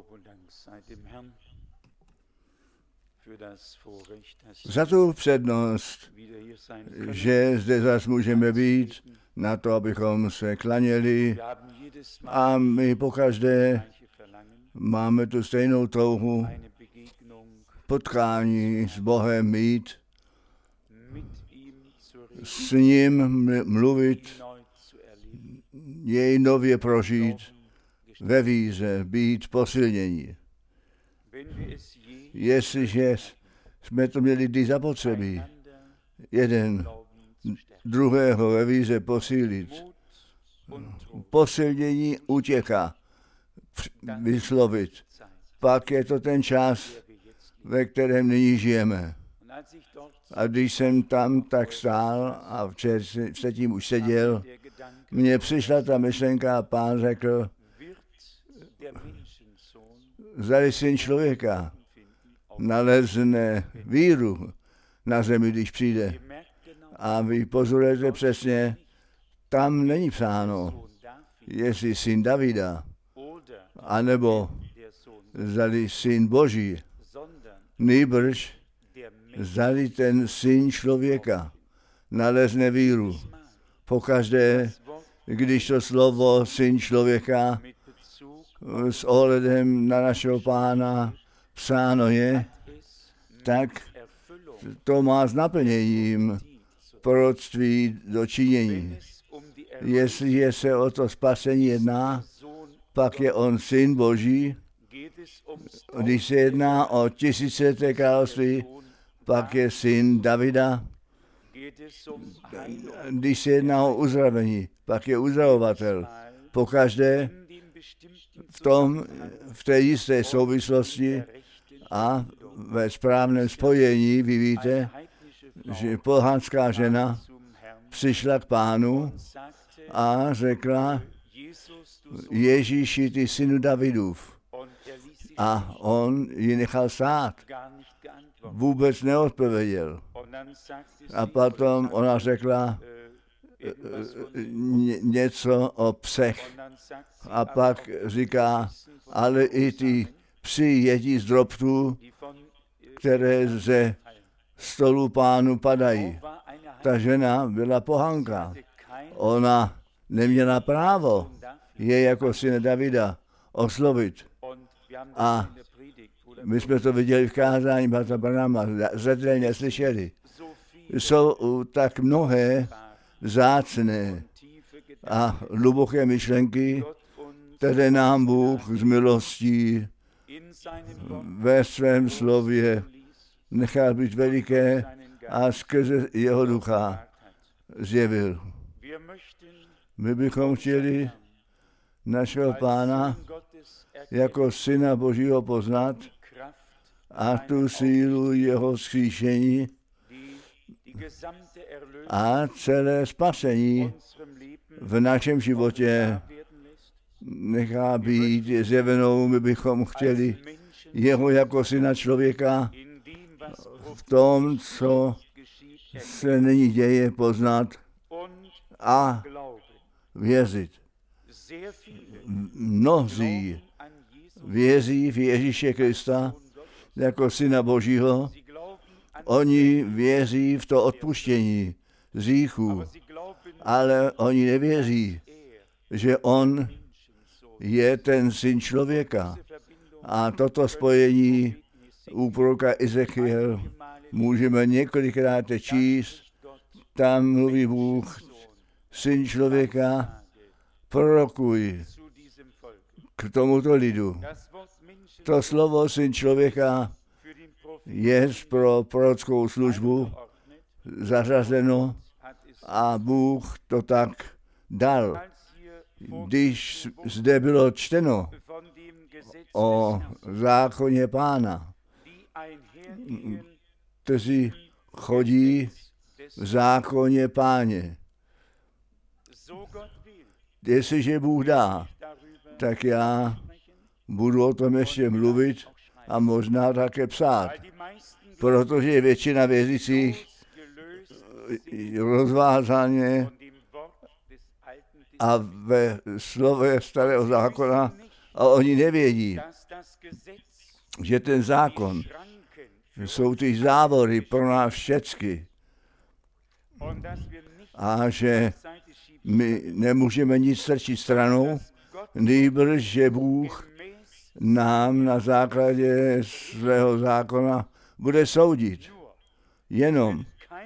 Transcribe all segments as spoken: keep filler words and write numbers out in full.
Za tu přednost, že zde zase můžeme být, na to, abychom se klaněli a my pokaždé máme tu stejnou touhu potkání s Bohem mít, s ním mluvit, jej nově prožít, ve víře být posilnění. Jestliže jsme to měli kdy zapotřebí, jeden druhého ve víře posílit, posilnění utěká, vyslovit, pak je to ten čas, ve kterém nyní žijeme. A když jsem tam tak stál a předtím už seděl, mně přišla ta myšlenka a Pán řekl, zdali syn člověka nalezne víru na zemi, když přijde. A vy pozorujete přesně, tam není psáno, jestli syn Davida, anebo zdali syn Boží, nýbrž zdali ten syn člověka nalezne víru. Pokaždé, když to slovo syn člověka s ohledem na našeho Pána psáno je, tak to má s naplněním proroctví do činění. Jestli se o to spasení jedná, pak je on syn Boží. Když se jedná o tisícileté království, pak je syn Davida. Když se jedná o uzdravení, pak je uzdravovatel. Pokaždé v tom, v té jisté souvislosti a ve správném spojení, vy víte, že pohanská žena přišla k Pánu a řekla, Ježíši, ty synu Davidův. A on ji nechal stát. Vůbec neodpověděl. A potom ona řekla něco o psech. A pak říká, ale i ty psi jedí z drobtů, které ze stolu Pánu padají. Ta žena byla pohanka. Ona neměla právo je jako syna Davida oslovit. A my jsme to viděli v kázání Bratra Branhama, zřetelně slyšeli. Jsou tak mnohé vzácné a hluboké myšlenky, které nám Bůh z milostí ve svém slově nechá být veliké a skrze jeho ducha zjevil. My bychom chtěli našeho Pána jako syna Božího poznat a tu sílu jeho vzkříšení a celé spasení v našem životě nechá být zjevenou. My bychom chtěli jeho jako syna člověka v tom, co se nyní děje, poznat a věřit. Mnozí věří v Ježíše Krista jako syna Božího. Oni věří v to odpuštění z hříchů, ale oni nevěří, že on je ten syn člověka. A toto spojení u proroka Ezechiel můžeme několikrát číst. Tam mluví Bůh, syn člověka, prorokuj k tomuto lidu. To slovo syn člověka je pro prorockou službu zařazeno a Bůh to tak dal. Když zde bylo čteno o zákoně Pána, kteří chodí v zákoně Páně. Jestliže Bůh dá, tak já budu o tom ještě mluvit a možná také psát, protože většina věřících rozvázaně a ve slově starého zákona A oni nevědí, že ten zákon jsou ty závory pro nás všecky. A že my nemůžeme nic strčit stranou, nýbrž, že Bůh nám na základě svého zákona bude soudit. Jenom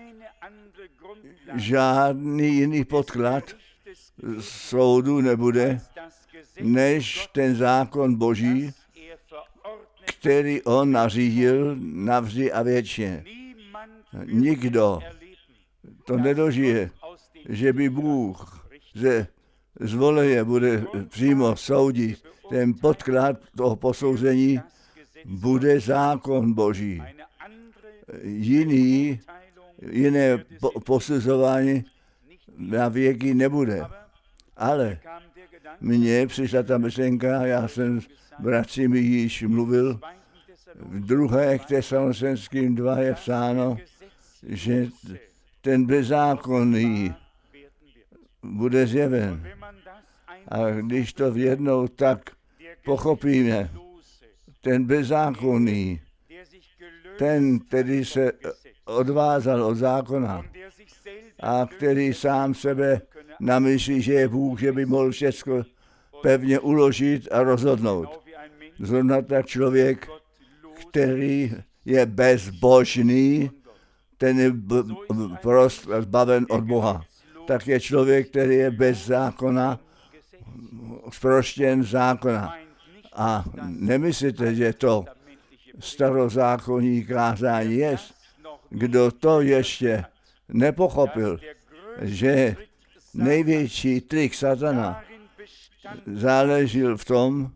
žádný jiný podklad soudu nebude, než ten zákon Boží, který on nařídil navždy a věčně. Nikdo to nedožije, že by Bůh ze zvoleně bude přímo soudit. Ten podklad toho posouzení bude zákon Boží. Jiný, jiné po, posuzování na věky nebude. Ale mně přišla ta myšlenka, já jsem s bratřími již mluvil, v druhé k Tesalonickým dva je psáno, že ten bezzákonný bude zjeven. A když to v jednou tak pochopíme, ten bezzákonný, ten, který se odvázal od zákona a který sám sebe namyslí, že je Bůh, že by mohl všechno pevně uložit a rozhodnout. Zrovna tak člověk, který je bezbožný, ten je b- b- prost zbaven od Boha. Tak je člověk, který je bez zákona, zproštěn zákona. A nemyslíte, že to starozákonní kázání je, kdo to ještě nepochopil, že největší trik satana záležel v tom,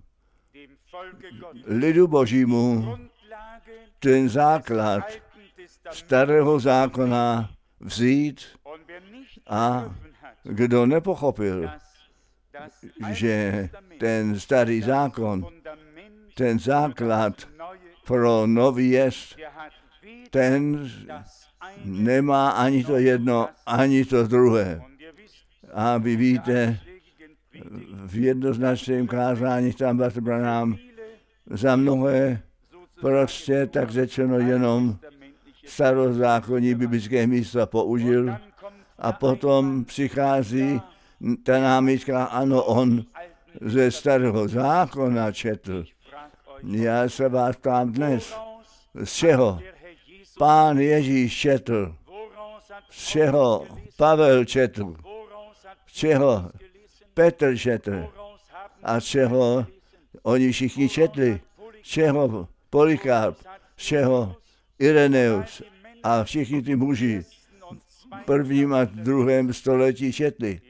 lidu Božímu ten základ starého zákona vzít, a kdo nepochopil, že ten starý zákon, ten základ pro nový jest, ten nemá ani to jedno, ani to druhé. A vy víte, v jednoznačném kázání tam bratr Branham za mnohé prostě tak řečeno jenom starozákonní biblické místa použil a potom přichází ta námitka, ano, on ze starého zákona četl. Já se vás ptám dnes, z čeho Pán Ježíš četl, z čeho Pavel četl, z čeho Petr četl a z čeho oni všichni četli, z čeho Polikarp, z čeho Ireneus a všichni ty muži v prvním a druhém století četli.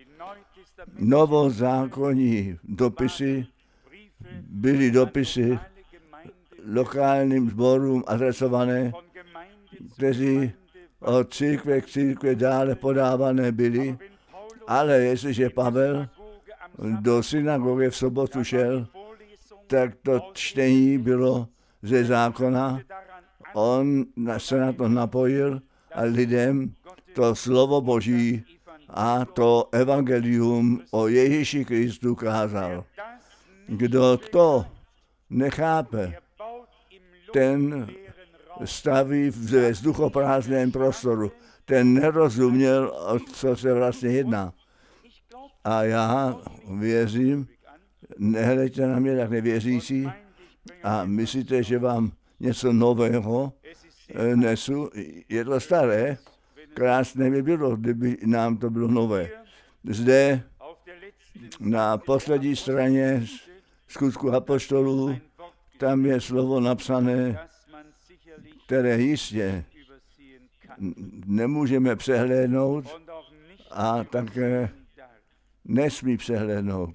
Novozákonní dopisy byly dopisy lokálním sborům adresované, kteří od církve k církve dále podávané byly, ale jestliže Pavel do synagogy v sobotu šel, tak to čtení bylo ze zákona, on se na to napojil a lidem to slovo Boží a to evangelium o Ježíši Kristu kázal. Kdo to nechápe, ten staví ve vzduchoprázdném prostoru. Ten nerozuměl, o co se vlastně jedná. A já věřím, nehledejte na mě tak nevěřící a myslíte, že vám něco nového nesu. Je to staré, krásné by bylo, kdyby nám to bylo nové. Zde na poslední straně Skutku apoštolů, tam je slovo napsané, které jistě nemůžeme přehlédnout a také nesmí přehlédnout.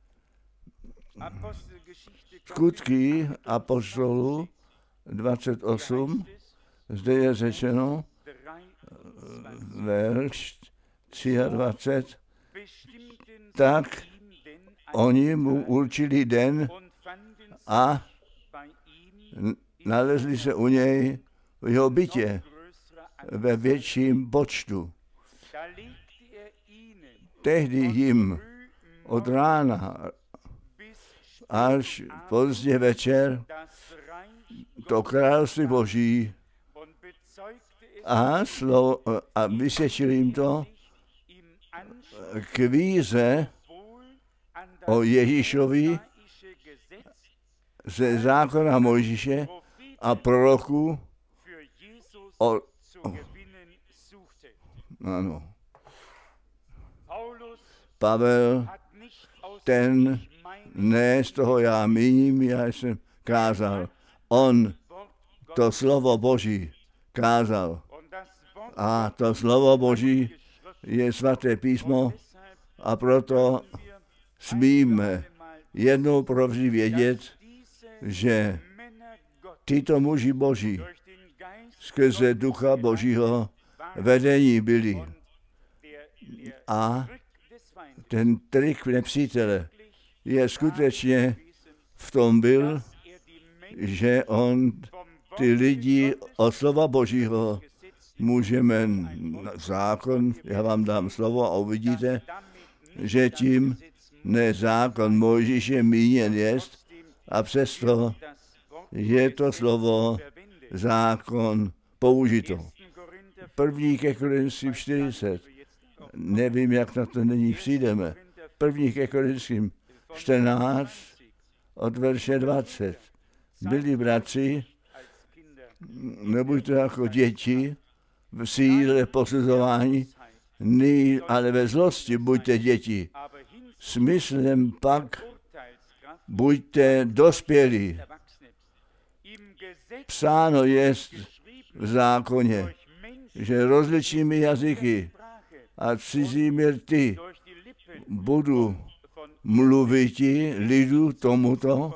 Skutky apoštolů dvacet osm, zde je řečeno, verš dvacet tři, tak oni mu určili den a nalezli se u něj v jeho bytě ve větším počtu. Tehdy jim od rána až pozdě večer to království Boží a, slovo, a vysvědčil jim to k víře o Ježíšovi ze zákona Mojžíše a proroků o, o ano. Pavel, ten ne z toho já míním, já jsem kázal. On to slovo Boží kázal. A to slovo Boží je svaté písmo a proto smíme jednou provždy vědět, že tyto muži Boží skrze Ducha Božího vedení byli. A ten trik nepřítele je skutečně v tom byl, že on ty lidi od slova Božího můžeme zákon, já vám dám slovo a uvidíte, že tím ne zákon Mojžíše míněn jest, a přesto je to slovo zákon použito. První ke Korinským čtyřicet. Nevím, jak na to nyní přijdeme. První ke Korinským čtrnáct od verše dvacet. Byli bratři, nebuďte jako děti v síle posuzování, ní, ale ve zlosti buďte děti. Smyslem pak buďte dospělí. Psáno jest v zákoně, že rozličnými jazyky a cizími rty budu mluviti lidu tomuto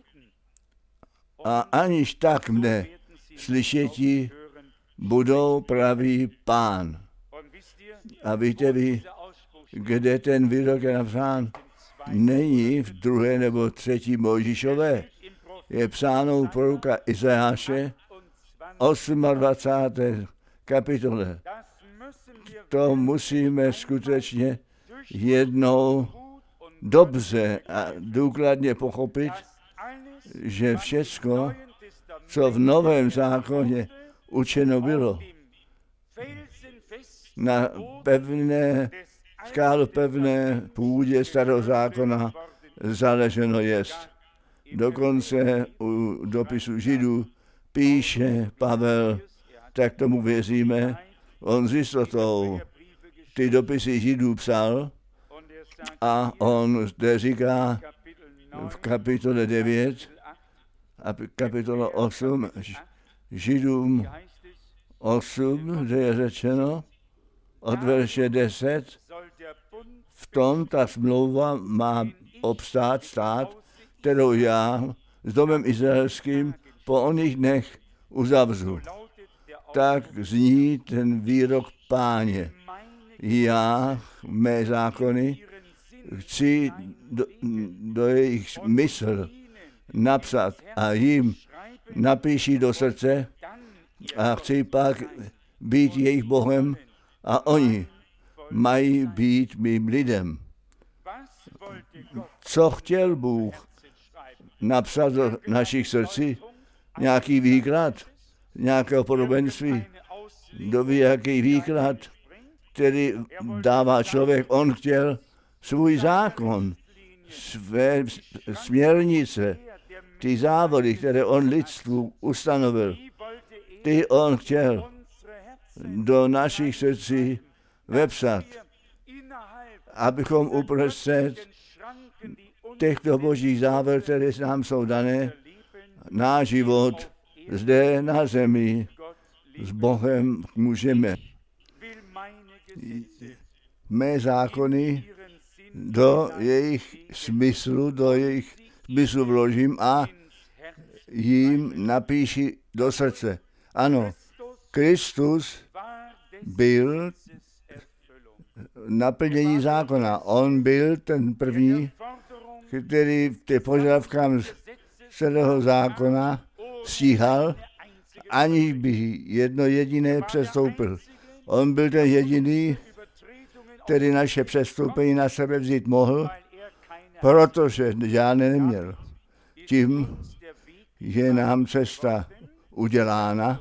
a aniž tak mne slyšeti budou pravý Pán. A víte vy, kde ten výrok je napsán? Není v druhé nebo třetí Mojžíšové. Je psáno u proroka Izajáše dvacáté osmé kapitole. To musíme skutečně jednou dobře a důkladně pochopit, že všecko, co v Novém zákoně učeno bylo, na pevné, skálu pevné půdě starého zákona založeno jest. Dokonce u dopisu Židů píše Pavel, tak tomu věříme, on s jistotou ty dopisy Židů psal a on zde říká v kapitole devět a kapitole osm, Židům osm, kde je řečeno od verše deset, v tom ta smlouva má obstát, stát, kterou já s domem izraelským po oných dnech uzavřu. Tak zní ten výrok Páně. Já, mé zákony, chci do, do jejich mysl napsat a jim napíši do srdce a chci pak být jejich Bohem a oni mají být mým lidem. Co chtěl Bůh napsat do našich srdcí? Nějaký výklad, nějakého podobenství, kdo ví, jaký výklad, který dává člověk. On chtěl svůj zákon, své směrnice, ty závody, které on lidstvu ustanovil, ty on chtěl do našich srdcí vepsat, abychom uprostřed těchto božích závěr, které nám jsou dané, náš život zde na zemi s Bohem můžeme mé zákony do jejich smyslu, do jejich smyslu vložím a jim napíši do srdce. Ano, Kristus byl naplnění zákona. On byl ten první, který ty požadavkám celého zákona stíhal, aniž by jedno jediné přestoupil. On byl ten jediný, který naše přestoupení na sebe vzít mohl, protože žádné neměl. Tím je nám cesta udělána,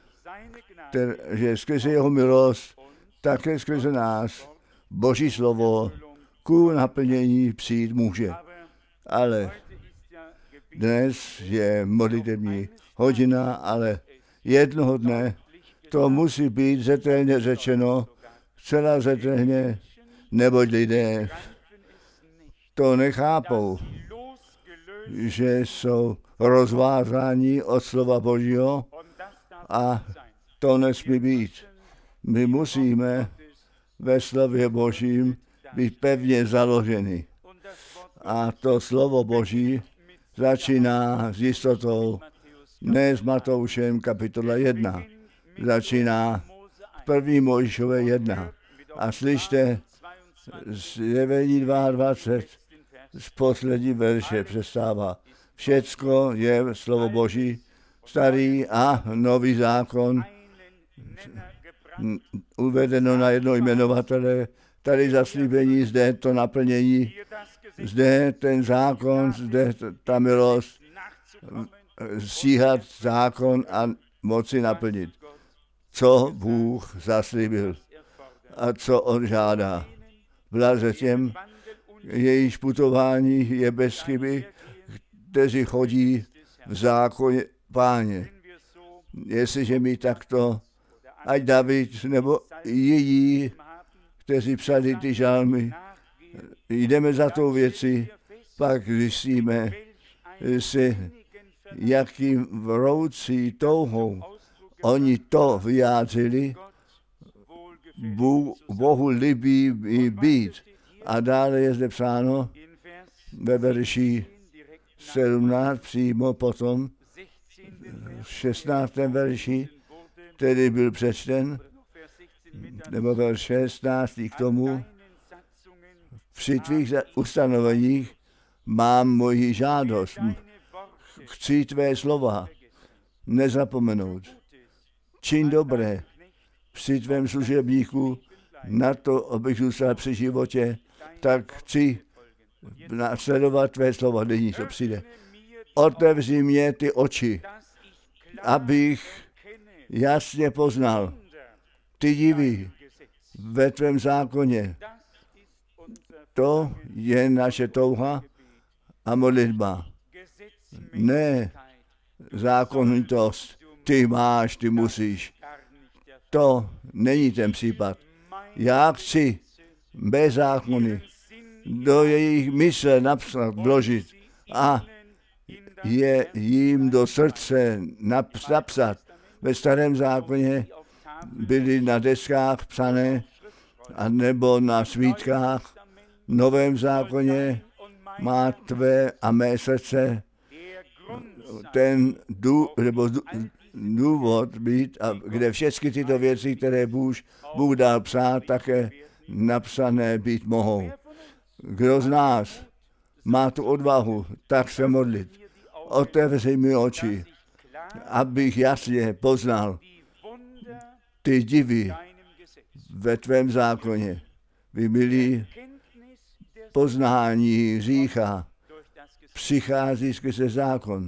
že skrze jeho milost, také skrze nás, Boží slovo ku naplnění přijít může. Ale dnes je modlitební hodina, ale jednoho dne to musí být zetelně řečeno, celá zetelně, neboť lidé to nechápou, že jsou rozvázáni od slova Božího a to nesmí být. My musíme ve slově Božím být pevně založeni. A to slovo Boží začíná s jistotou, ne s Matoušem kapitola jedna, začíná v první Mojžíšové jedna. A slyšte, z Zjevení dvacet dva z poslední verše přestává. Všecko je slovo Boží, starý a nový zákon, uvedeno na jedno jmenovatele, tady zaslíbení, zde to naplnění, zde ten zákon, zde ta milost, stíhat zákon a moci naplnit. Co Bůh zaslíbil a co on žádá. Blaze těm, jejíž putování je bez chyby, kteří chodí v zákoně Páně. Jestliže mi takto, ať David nebo jiní, kteří psali ty žalmy, jdeme za tou věcí, pak zjistíme si, jakým vroucí touhou oni to vyjádřili, Bohu líbí být. A dále je zde psáno ve verši sedmnáct přímo potom, v šestnáctém verši, který byl přečten, nebo verš šestnáct k tomu, při tvých ustanoveních mám moji žádost. Chci tvé slova nezapomenout. Čin dobré při tvém služebníku na to, abych zůstal při životě, tak chci následovat tvé slova, nyní to přijde. Otevři mě ty oči, abych jasně poznal ty divy ve tvém zákoně. To je naše touha a modlitba. Ne zákonitost. Ty máš, ty musíš. To není ten případ. Já chci bez zákony do jejich mysle napsat, vložit a je jim do srdce napsat. Ve starém zákoně byly na deskách psané a nebo na svítkách. V novém zákoně má tvé a mé srdce ten dů, nebo důvod být, a kde všechny tyto věci, které Bůh, Bůh dal psát, také napsané být mohou. Kdo z nás má tu odvahu tak se modlit? Otevři mi oči, abych jasně poznal ty divy ve tvém zákoně. Vy milí, poznání hřícha přichází skrze zákon.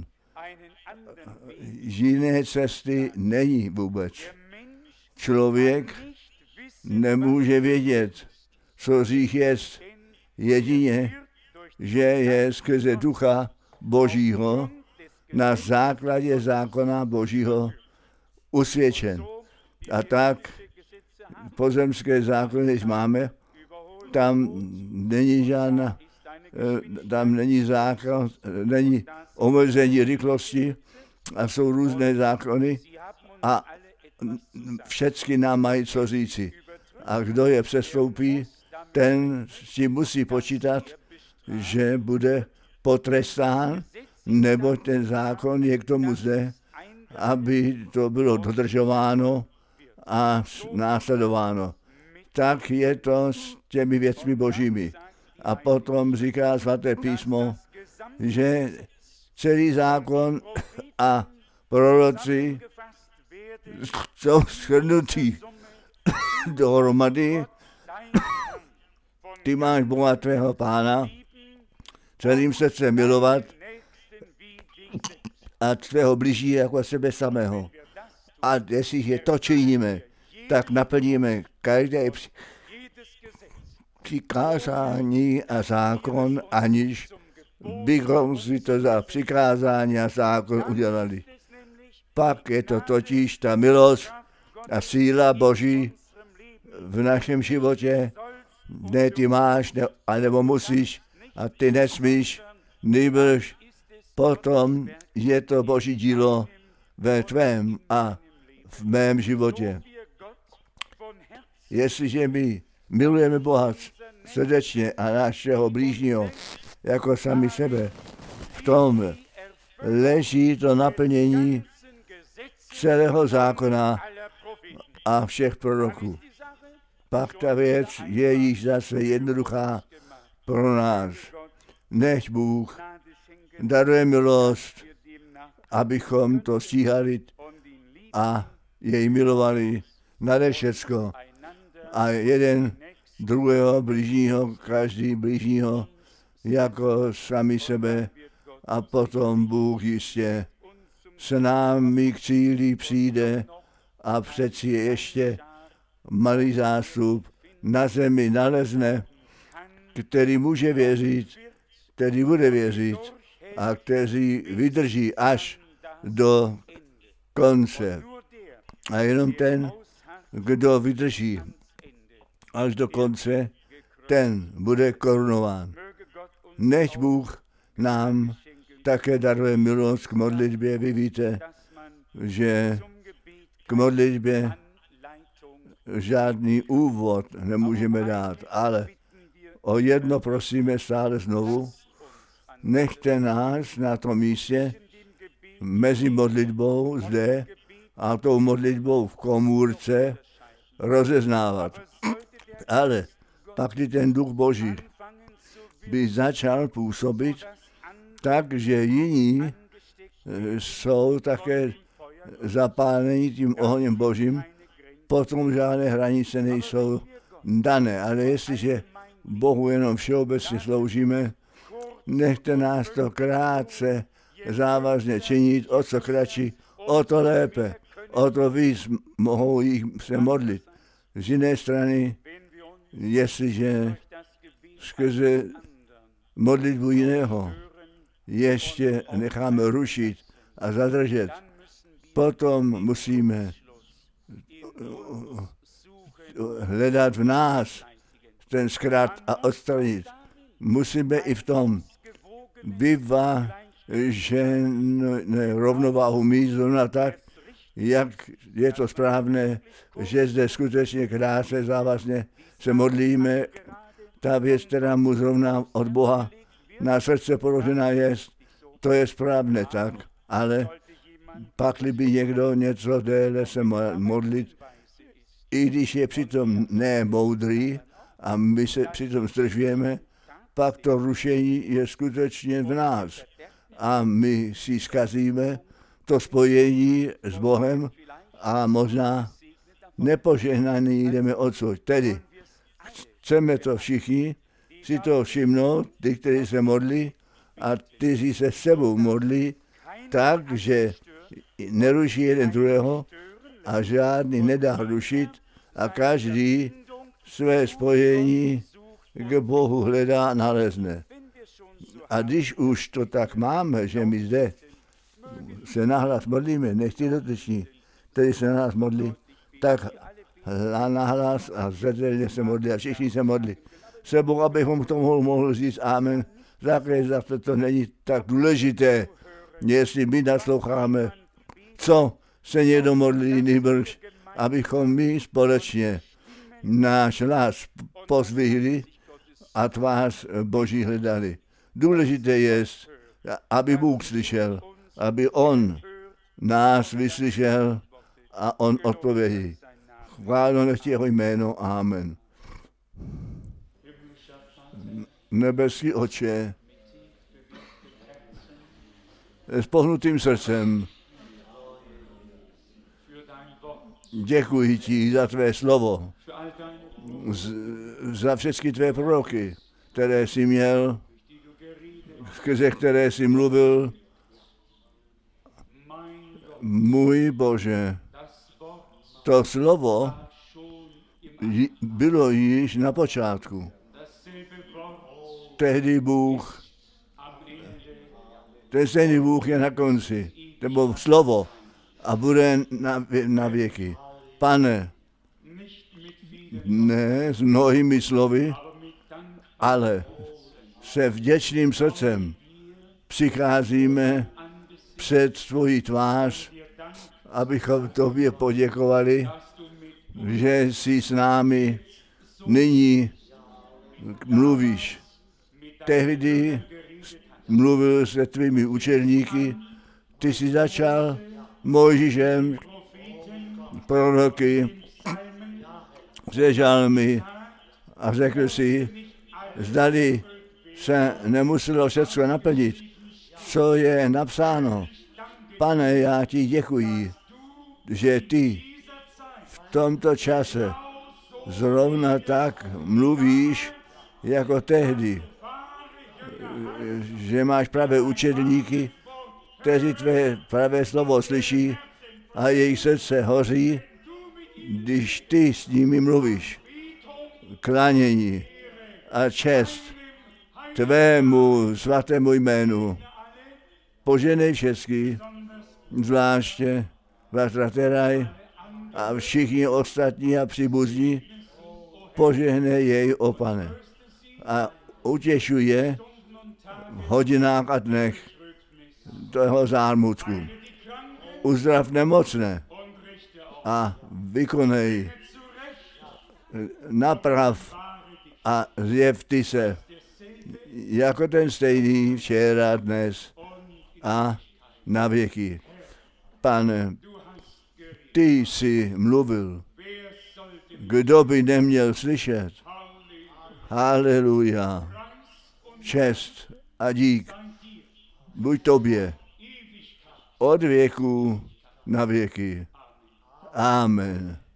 Jiné cesty není vůbec. Člověk nemůže vědět, co hřích je, jedině, že je skrze Ducha Božího na základě zákona Božího usvědčen. A tak pozemské zákony, když máme, tam není žádná, tam není zákon, není omezení rychlosti a jsou různé zákony a všechny nám mají co říci. A kdo je přestoupí, ten s tím musí počítat, že bude potrestán, nebo ten zákon je k tomu zde, aby to bylo dodržováno a následováno. Tak je to s těmi věcmi božími. A potom říká svaté písmo, že celý zákon a proroci jsou shrnutí dohromady. Ty máš Boha tvého Pána celým srdcem milovat a tvého blíží jako sebe samého. A jestliže to činíme, tak naplníme každé přikázání a zákon, aniž bychom si to za přikázání a zákon udělali. Pak je to totiž ta milost a síla Boží v našem životě. Ne ty máš, ne, anebo musíš a ty nesmíš, nýbrž potom je to Boží dílo ve tvém a v mém životě. Jestliže my milujeme Boha srdečně a našeho blížního jako sami sebe, v tom leží to naplnění celého zákona a všech proroků. Pak ta věc je již zase jednoduchá pro nás. Nechť Bůh daruje milost, abychom to stíhali a jej milovali nade všecko. A jeden druhého blížního, každý blížního jako sami sebe a potom Bůh jistě s námi k cíli přijde a přeci ještě malý zástup na zemi nalezne, který může věřit, který bude věřit a kteří vydrží až do konce. A jenom ten, kdo vydrží až do konce, ten bude korunován. Nechť Bůh nám také daruje milost k modlitbě. Vy víte, že k modlitbě žádný úvod nemůžeme dát, ale o jedno prosíme stále znovu. Nechte nás na tom místě mezi modlitbou zde a tou modlitbou v komůrce rozeznávat. Ale pak kdy ten duch Boží by začal působit tak, že jiní jsou také zapálení tím ohněm Božím, potom žádné hranice nejsou dané. Ale jestliže Bohu jenom všeobecně sloužíme, nechte nás to krátce závazně činit, o co kratší, o to lépe, o to víc mohou jich se modlit. Z jiné strany, jestliže skrze modlitbu jiného ještě necháme rušit a zadržet, potom musíme hledat v nás ten zkrat a odstranit. Musíme i v tom vyváženou rovnováhu mít zrovna tak, jak je to správné, že zde skutečně krásně závazně se modlíme. Ta věc, která mu zrovna od Boha na srdce položená je, to je správné tak, ale pakli by někdo něco déle se modlit, i když je přitom nemoudrý a my se přitom zdržujeme, pak to rušení je skutečně v nás a my si zkazíme to spojení s Bohem a možná nepožehnaný jdeme odsud. Tedy chceme to všichni si to všimnout, ty, kteří se modlí a kteří se sebou modlí, tak, že neruší jeden druhého a žádný nedá rušit a každý své spojení k Bohu hledá a nalezne. A když už to tak máme, že my zde se nahlas modlíme, nech ty dotyční, který se na nás modlí, tak nahlas a zřetelně se modlí a všichni se modlí. Sebou, abychom k tomu mohli říct amen, také zase to není tak důležité, jestli my nasloucháme, co se někdo modlí, nýbrž, abychom my společně náš hlas pozvihli a tvář Boží hledali. Důležité je, aby Bůh slyšel, aby On nás vyslyšel a On odpovědí. Chválo nechť jeho jméno. Amen. Nebeský Otče, s pohnutým srdcem děkuji ti za tvé slovo, z, za všechny tvé proroky, které jsi měl skrze které jsi mluvil, můj Bože, to slovo bylo již na počátku. Tehdy Bůh, ten stejný Bůh je na konci, nebo slovo a bude na, na věky. Pane, ne s mnohými slovy, ale se vděčným srdcem přicházíme před tvoji tvář, abychom tobě poděkovali, že jsi s námi nyní mluvíš. Tehdy mluvil se tvými učedníky, ty jsi začal Mojžíšem, proroky, se žalmy a řekl si, zdali se nemuselo všechno naplnit, co je napsáno. Pane, já ti děkuji, že ty v tomto čase zrovna tak mluvíš jako tehdy, že máš pravé učedníky, kteří tvé pravé slovo slyší a jejich srdce hoří, když ty s nimi mluvíš. Klánění a čest tvému svatému jménu. Poženej všechny, zvláště Vatrateraj a všichni ostatní a příbuzní, požehnej jej, o Pane. A utěšuje v hodinách a dnech toho zármutku. Uzdrav nemocné a vykonej, naprav a zjev ty se, jako ten stejný včera, dnes a na věky. Pane, ty jsi mluvil, kdo by neměl slyšet? Haleluja. Čest a dík buď tobě od věku na věky. Amen.